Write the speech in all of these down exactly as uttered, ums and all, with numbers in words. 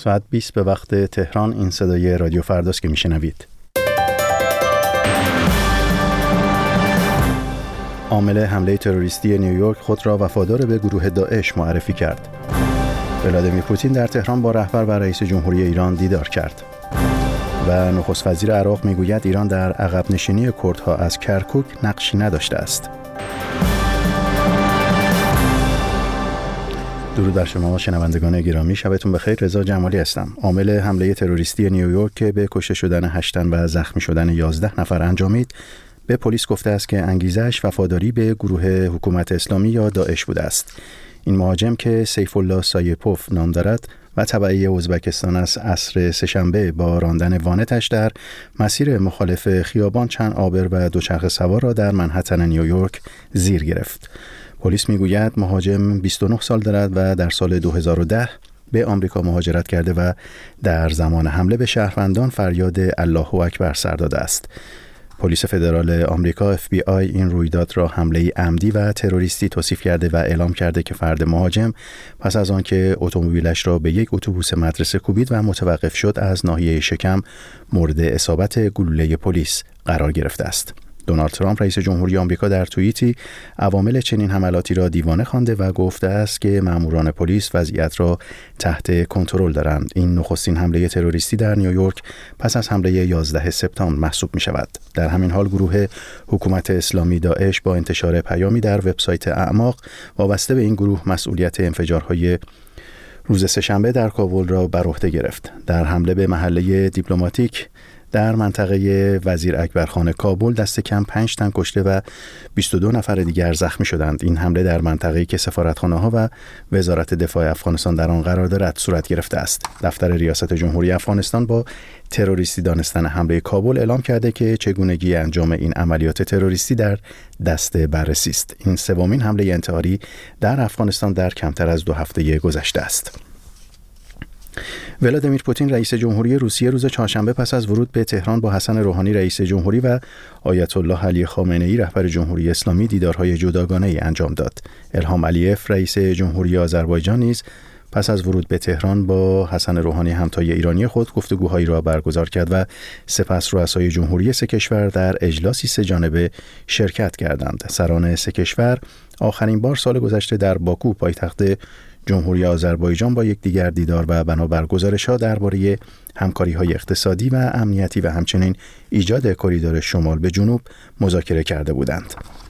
ساعت بیست به وقت تهران. این صدای رادیو فرداست که میشنوید. عامل حمله تروریستی نیویورک خود را وفادار به گروه داعش معرفی کرد. ولادیمیر پوتین در تهران با رهبر و رئیس جمهوری ایران دیدار کرد. و نخست وزیر عراق میگوید ایران در عقب نشینی کردها از کرکوک نقشی نداشته است. درود بر شما شنوندگان گرامی، شبتون بخیر. رضا جمالی هستم. عامل حمله تروریستی نیویورک که به کشته شدن هشت تن و زخمی شدن یازده نفر انجامید، به پلیس گفته است که انگیزه‌اش وفاداری به گروه حکومت اسلامی یا داعش بوده است. این مهاجم که سیف الله سایپوف نام دارد و تبعی ازبکستان است، عصر سه‌شنبه با راندن وانتش در مسیر مخالف خیابان چند آبر و دوچرخه سوار را در منهتن نیویورک زیر گرفت. پلیس میگوید مهاجم بیست و نه سال دارد و در سال دو هزار و ده به آمریکا مهاجرت کرده و در زمان حمله به شهروندان فریاد الله اکبر سر داده است. پلیس فدرال آمریکا اف بی آی این رویداد را حمله عمدی و تروریستی توصیف کرده و اعلام کرده که فرد مهاجم پس از آنکه اتومبیلش را به یک اتوبوس مدرسه کوبید و متوقف شد، از ناحیه شکم مورد اصابت گلوله پلیس قرار گرفته است. دونالد ترامپ رئیس جمهوری آمریکا در توییتی عوامل چنین حملاتی را دیوانه خوانده و گفته است که ماموران پلیس وضعیت را تحت کنترل دارند. این نخستین حمله تروریستی در نیویورک پس از حمله یازده سپتامبر محسوب می شود. در همین حال گروه حکومت اسلامی داعش با انتشار پیامی در وبسایت اعماق وابسته به این گروه مسئولیت انفجارهای روز سه‌شنبه در کابل را بر عهده گرفت. در حمله به محله دیپلماتیک در منطقه وزیر اکبرخان کابل دست کم پنج تن کشته و بیست و دو نفر دیگر زخمی شدند. این حمله در منطقه‌ای که سفارتخانه‌ها و وزارت دفاع افغانستان در آن قرار دارد صورت گرفته است. دفتر ریاست جمهوری افغانستان با تروریستی دانستن حمله کابل اعلام کرده که چگونگی انجام این عملیات تروریستی در دست بررسی است. این سومین حمله انتحاری در افغانستان در کمتر از دو هفته گذشته است. ولادیمیر پوتین رئیس جمهوری روسیه روز چهارشنبه پس از ورود به تهران با حسن روحانی رئیس جمهوری و آیت الله علی خامنه‌ای رهبر جمهوری اسلامی دیدارهای جداگانه‌ای انجام داد. الهام علیف رئیس جمهوری آذربایجان نیز پس از ورود به تهران با حسن روحانی همتای ایرانی خود گفتگوهایی را برگزار کرد و سپس رؤسای جمهوری سه کشور در اجلاسی سه جانبه شرکت کردند. سران سه کشور آخرین بار سال گذشته در باکو پایتخت جمهوری آذربایجان با یکدیگر دیدار و بنابر گزارش‌ها درباره همکاری‌های اقتصادی و امنیتی و همچنین ایجاد کریدور شمال به جنوب مذاکره کرده بودند.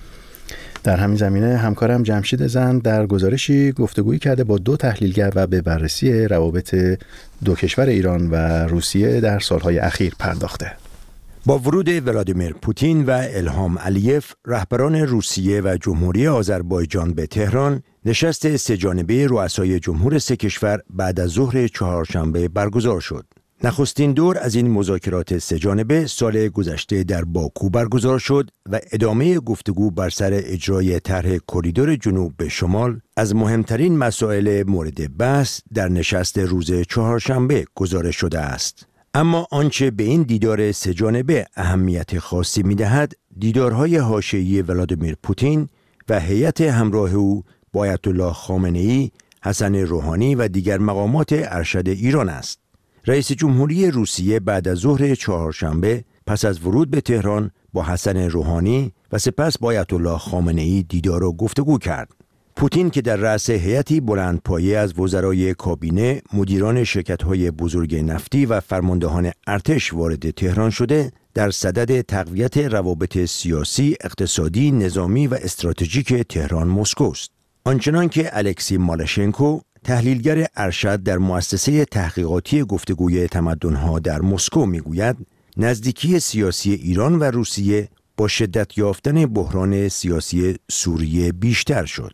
در همین زمینه همکارم جمشید زند در گزارشی گفتگویی کرده با دو تحلیلگر و به بررسی روابط دو کشور ایران و روسیه در سالهای اخیر پرداخته. با ورود ولادیمیر پوتین و الهام علیف رهبران روسیه و جمهوری آذربایجان به تهران، نشست سه جانبه رؤسای جمهور سه کشور بعد از ظهر چهارشنبه برگزار شد. نخستین دور از این مذاکرات سه جانبه سال گذشته در باکو برگزار شد و ادامه گفتگو بر سر اجرای طرح کریدور جنوب به شمال از مهمترین مسائل مورد بحث در نشست روز چهارشنبه گزارش شده است. اما آنچه به این دیدار سه جانبه اهمیت خاصی می‌دهد، دیدارهای حاشیه‌ای ولادیمیر پوتین و هیئت همراه او با آیت الله خامنه‌ای، حسن روحانی و دیگر مقامات ارشد ایران است. رئیس جمهوری روسیه بعد از ظهر چهارشنبه پس از ورود به تهران با حسن روحانی و سپس با آیت الله خامنه‌ای دیدار و گفتگو کرد. پوتین که در رأس هیئتی بلندپایه از وزرای کابینه، مدیران شرکت‌های بزرگ نفتی و فرماندهان ارتش وارد تهران شده، در صدد تقویت روابط سیاسی، اقتصادی، نظامی و استراتژیک تهران مسکو است. آنچنان که الکسی مالاشنکو، تحلیلگر ارشد در مؤسسه تحقیقاتی گفتگوی تمدن‌ها در مسکو میگوید، نزدیکی سیاسی ایران و روسیه با شدت یافتن بحران سیاسی سوریه بیشتر شد.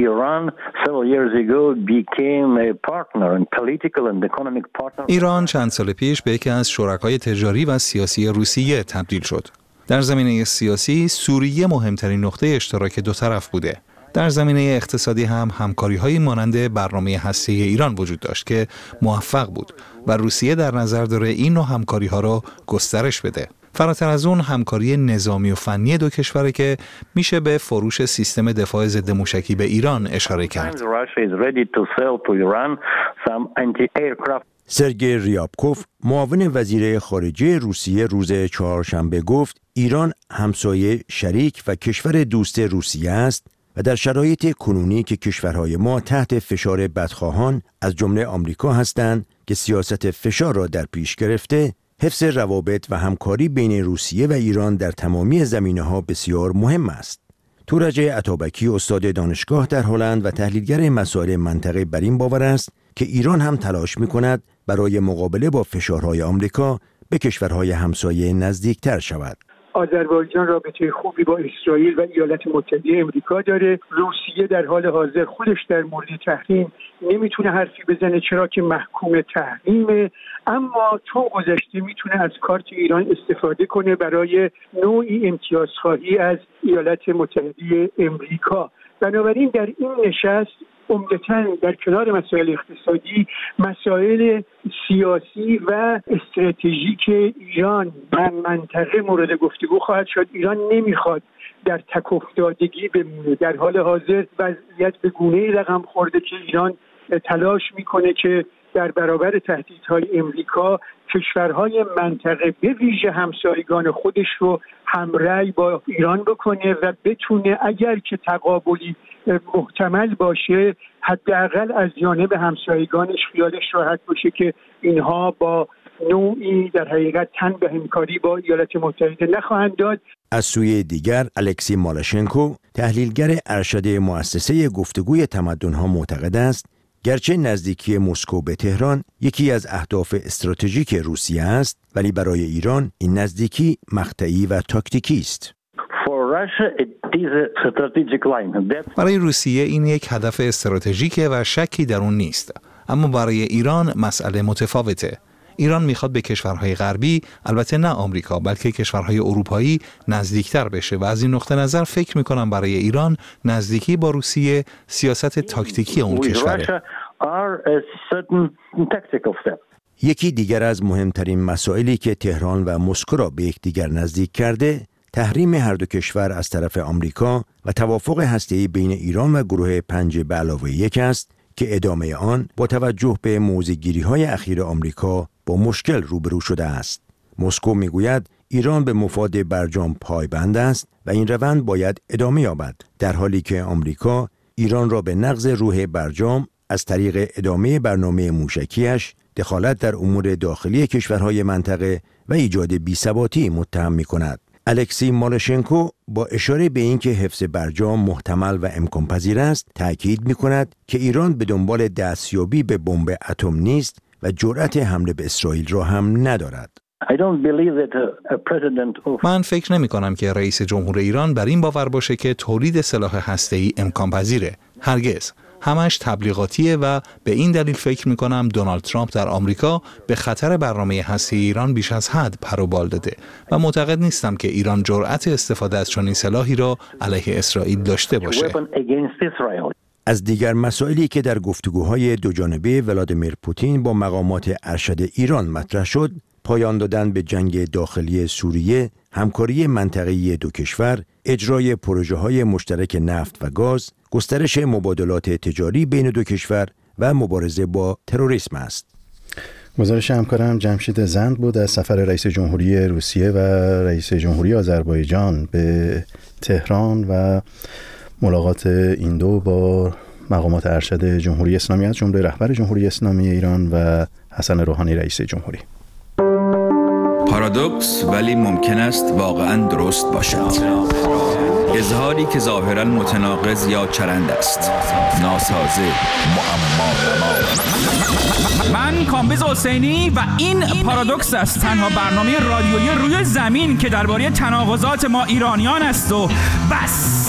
ایران چند سال پیش به یکی از شرکای تجاری و سیاسی روسیه تبدیل شد. در زمینه سیاسی، سوریه مهمترین نقطه اشتراک دو طرف بوده. در زمینه اقتصادی هم همکاری‌های مانند برنامه هسته‌ای ایران وجود داشت که موفق بود و روسیه در نظر داره این نوع همکاری‌ها را گسترش بده. فراتر از اون همکاری نظامی و فنی دو کشوره که میشه به فروش سیستم دفاع ضد موشکی به ایران اشاره کرد. سرگئی ریابکوف معاون وزیر خارجه روسیه روز چهارشنبه گفت ایران همسایه، شریک و کشور دوست روسیه است و در شرایط کنونی که کشورهای ما تحت فشار بدخواهان از جمله آمریکا هستند که سیاست فشار را در پیش گرفته، حفظ روابط و همکاری بین روسیه و ایران در تمامی زمینه‌ها بسیار مهم است. تورج عطابکی استاد دانشگاه در هلند و تحلیلگر مسائل منطقه بر این باور است که ایران هم تلاش می‌کند برای مقابله با فشارهای آمریکا به کشورهای همسایه نزدیکتر شود. آذربایجان رابطه خوبی با اسرائیل و ایالات متحده آمریکا داره. روسیه در حال حاضر خودش در مورد تحریم نمیتونه حرفی بزنه، چرا که محکوم تحریمه، اما چون گذشته میتونه از کارت ایران استفاده کنه برای نوعی امتیازخواهی از ایالات متحده آمریکا. بنابراین در این نشست عمدتاً در کنار مسائل اقتصادی، مسائل سیاسی و استراتژیک ایران و منطقه مورد گفتگو خواهد شد. ایران نمیخواد در تک افتادگی بمونه. در حال حاضر وضعیت به گونه‌ای رقم خورده که ایران تلاش میکنه که در برابر تهدیدهای امریکا کشورهای منطقه به ویژه همسایگان خودش رو همرأی با ایران بکنه و بتونه اگر که تقابلی محتمل باشه حداقل از جانب همسایگانش خیالش راحت باشه که اینها با نوعی در حقیقت تن به همکاری با ایالات متحده نخواهند داد. از سوی دیگر الکسی مالاشنکو تحلیلگر ارشد مؤسسه گفتگوی تمدن‌ها معتقد است گرچه نزدیکی مسکو به تهران یکی از اهداف استراتژیک روسیه است، ولی برای ایران این نزدیکی مقطعی و تاکتیکی است. برای روسیه این یک هدف استراتژیکه و شکی در اون نیست، اما برای ایران مسئله متفاوته. ایران میخواد به کشورهای غربی، البته نه آمریکا، بلکه کشورهای اروپایی نزدیکتر بشه و از این نقطه نظر فکر میکنم برای ایران نزدیکی با روسیه سیاست تاکتیکی اون کشوره. یکی دیگر از مهمترین مسائلی که تهران و مسکو را به یکدیگر نزدیک کرده، تحریم هر دو کشور از طرف آمریکا و توافق هسته‌ای بین ایران و گروه پنج به علاوه یک است که ادامه آن با توجه به موضع‌گیری‌های اخیر آمریکا با مشکل روبرو شده است. مسکو میگوید ایران به مفاد برجام پایبند است و این روند باید ادامه یابد، در حالی که آمریکا ایران را به نقض روح برجام از طریق ادامه برنامه موشکیش، دخالت در امور داخلی کشورهای منطقه و ایجاد بی‌ثباتی متهم می‌کند. الکسی مالاشنکو با اشاره به اینکه حفظ برجام محتمل و امکان پذیر است، تأکید می‌کند که ایران به دنبال دستیابی به بمب اتم نیست و جرأت حمله به اسرائیل را هم ندارد. من فکر نمی کنم که رئیس جمهور ایران بر این باور باشه که تولید سلاح هسته‌ای امکان پذیره. هرگز. همش تبلیغاتیه و به این دلیل فکر می کنم دونالد ترامپ در آمریکا به خطر برنامه هسته‌ای ایران بیش از حد پر و بال داده و معتقد نیستم که ایران جرأت استفاده از چنین سلاحی را علیه اسرائیل داشته باشه. از دیگر مسائلی که در گفتگوهای دوجانبه ولادیمیر پوتین با مقامات ارشد ایران مطرح شد، پایان دادن به جنگ داخلی سوریه، همکاری منطقه‌ای دو کشور، اجرای پروژه‌های مشترک نفت و گاز، گسترش مبادلات تجاری بین دو کشور و مبارزه با تروریسم است. گزارش همکارم جمشید زند بود از سفر رئیس جمهوری روسیه و رئیس جمهوری آذربایجان به تهران و ملاقات این دو با مقامات ارشد جمهوری اسلامی از جمله رهبر جمهوری اسلامی ایران و حسن روحانی رئیس جمهوری. پارادوکس ولی ممکن است واقعاً درست باشد. اظهاری که ظاهراً متناقض یا چرند است، ناسازه، معما. من کامبیز حسینی و این پارادوکس است، تنها برنامه رادیویی روی زمین که درباره تناقضات ما ایرانیان است و بس.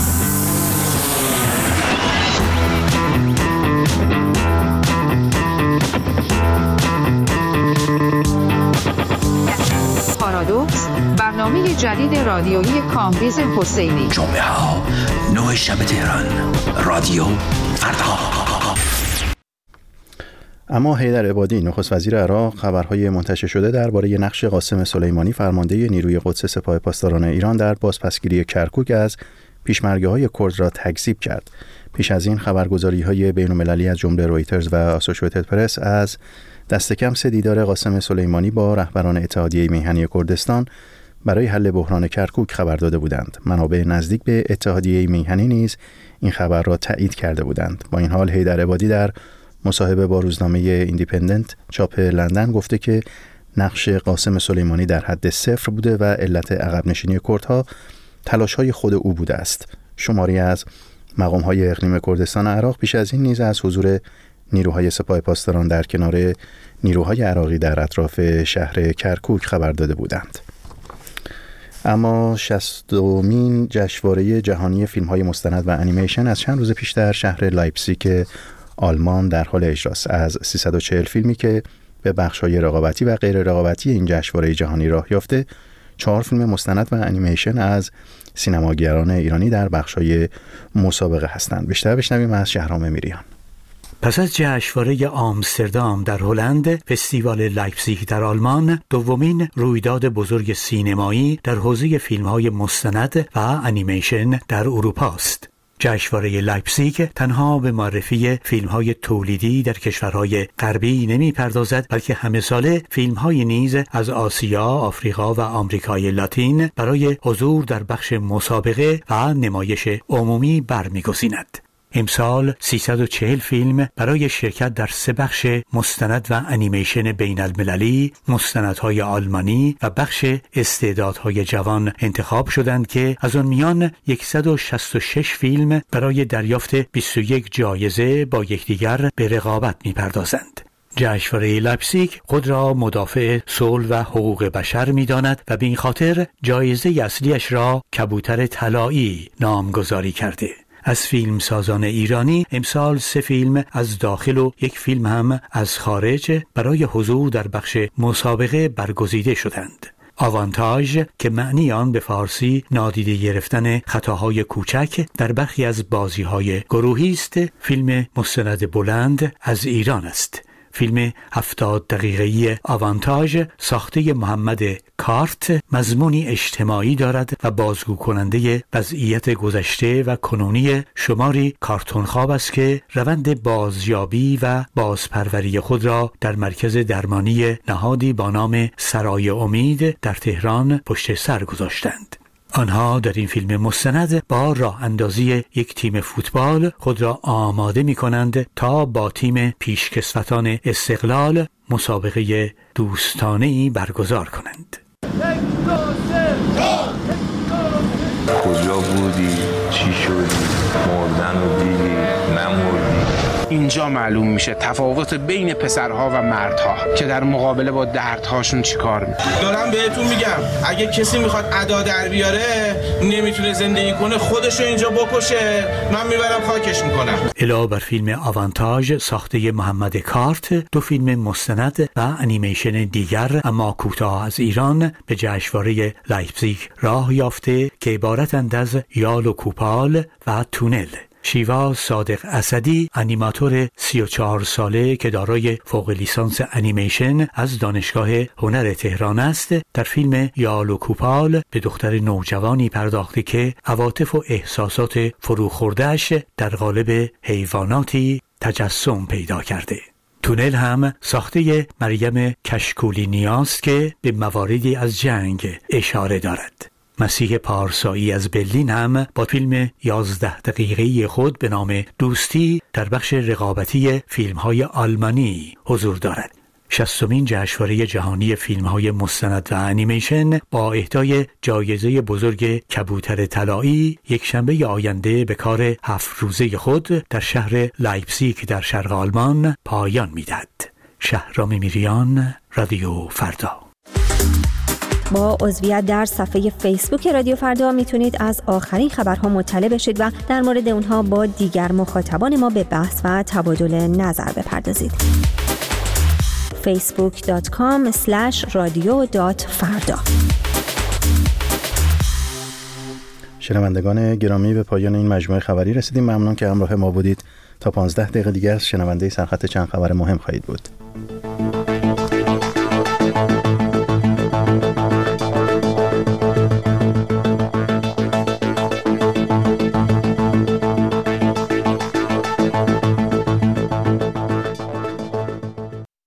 پارادوکس، برنامه جدید رادیویی کامبیز حسینی. جمعه ها نه شب تهران، رادیو فردا. اما حیدر عبادی نخست وزیر عراق خبرهای منتشر شده درباره نقش قاسم سلیمانی فرمانده نیروی قدس سپاه پاسداران ایران در بازپسگیری کرکوک از پیشمرگه‌های کرد را تکذیب کرد پیش از این خبرگزاری‌های بین‌المللی از جمله رویترز و آسوشییتد پرس از دست کم سه دیدار قاسم سلیمانی با رهبران اتحادیه میهنی کردستان برای حل بحران کرکوک خبر داده بودند. منابع نزدیک به اتحادیه میهنی نیز این خبر را تایید کرده بودند. با این حال حیدر عبادی در مصاحبه با روزنامه ایندیپندنت چاپ لندن گفته که نقش قاسم سلیمانی در حد صفر بوده و علت عقب نشینی کردها تلاش‌های خود او بوده است. شماری از مقام‌های اقلیم کردستان عراق پیش از این نیز از حضور نیروهای سپاه پاسداران در کنار نیروهای عراقی در اطراف شهر کرکوک خبر داده بودند. اما شصتمین جشنواره جهانی فیلم‌های مستند و انیمیشن از چند روز پیش در شهر لایپزیگ آلمان در حال اجراست. از سیصد و چهل فیلمی که به بخش‌های رقابتی و غیر رقابتی این جشنواره جهانی راه یافته، چهار فیلم مستند و انیمیشن از سینماگران ایرانی در بخش‌های مسابقه هستند. بیشتر بشنویم از شهرام میریان. پس از جشنواره آمستردام در هلند، فستیوال لایپزیگ در آلمان دومین رویداد بزرگ سینمایی در حوزه فیلم‌های مستند و انیمیشن در اروپا است. جشنواره لایپزیگ تنها به معرفی فیلم‌های تولیدی در کشورهای غربی نمی‌پردازد، بلکه همه ساله فیلم‌های نیز از آسیا، آفریقا و آمریکای لاتین برای حضور در بخش مسابقه و نمایش عمومی برمی‌گزیند. امسال سیصد و چهل فیلم برای شرکت در سه بخش مستند و انیمیشن بین المللی، مستندهای آلمانی و بخش استعدادهای جوان انتخاب شدند که از آن میان صد و شصت و شش فیلم برای دریافت بیست و یک جایزه با یکدیگر به رقابت می‌پردازند. جشنواره لایپزیگ خود را مدافع صلح و حقوق بشر می‌داند و به این خاطر جایزه اصلیش را کبوتر طلایی نامگذاری کرده. از فیلم سازان ایرانی امسال سه فیلم از داخل و یک فیلم هم از خارج برای حضور در بخش مسابقه برگزیده شدند. آوانتاژ که معنی آن به فارسی نادیده گرفتن خطاهای کوچک در برخی از بازی‌های گروهی است، فیلم مستند بلند از ایران است. فیلم هفتاد دقیقه‌ای آوانتاژ ساخته محمد کارت مضمونی اجتماعی دارد و بازگو کننده وضعیت گذشته و کنونی شماری کارتون خواب است که روند بازیابی و بازپروری خود را در مرکز درمانی نهادی با نام سرای امید در تهران پشت سر گذاشتند. آنها در این فیلم مستند با راه اندازی یک تیم فوتبال خود را آماده می کنند تا با تیم پیشکسوتان استقلال مسابقه دوستانه‌ای برگزار کنند. کجا بودی؟ چی شدی؟ مردن رو دیدی؟ نمردی؟ اینجا معلوم میشه تفاوت بین پسرها و مردها که در مقابله با دردهاشون چیکار میکنن. دارم بهتون میگم اگه کسی میخواد ادا در بیاره نمیتونه زندگی کنه خودشو اینجا بکشه، من میبرم خاکش میکنم. علاوه بر فیلم آوانتاژ ساخته محمد کارت، دو فیلم مستند و انیمیشن دیگر اما کوتاه از ایران به جشنواره لایپزیگ راه یافته که عبارتند از یال و کوپال و تونل. شیوا صادق اسدی، انیماتور سی و چهار ساله که دارای فوق لیسانس انیمیشن از دانشگاه هنر تهران است، در فیلم یال و کوپال به دختر نوجوانی پرداخته که عواطف و احساسات فروخورده‌اش در قالب حیواناتی تجسم پیدا کرده. تونل هم ساخته مریم کشکولی نیاست که به مواردی از جنگ اشاره دارد. مسیح پارسایی از برلین هم با فیلم یازده دقیقه‌ای خود به نام دوستی در بخش رقابتی فیلم‌های آلمانی حضور دارد. شصتمین جشنواره جهانی فیلم‌های مستند و انیمیشن با اهدای جایزه بزرگ کبوتر طلایی یک شنبه آینده به کار هفت روزه خود در شهر لایپزیگ در شرق آلمان پایان می‌دهد. شهرام میریان، رادیو فردا. با عضویت در صفحه فیسبوک رادیو فردا میتونید از آخرین خبرها مطلع بشید و در مورد اونها با دیگر مخاطبان ما به بحث و تبادل نظر بپردازید. فیسبوک دات کام اسلش رادیو دات فردا. شنوندگان گرامی، به پایان این مجموعه خبری رسیدیم. ممنون که همراه ما بودید. تا پانزده دقیقه دیگر شنونده سرخط چند خبر مهم خواهید بود.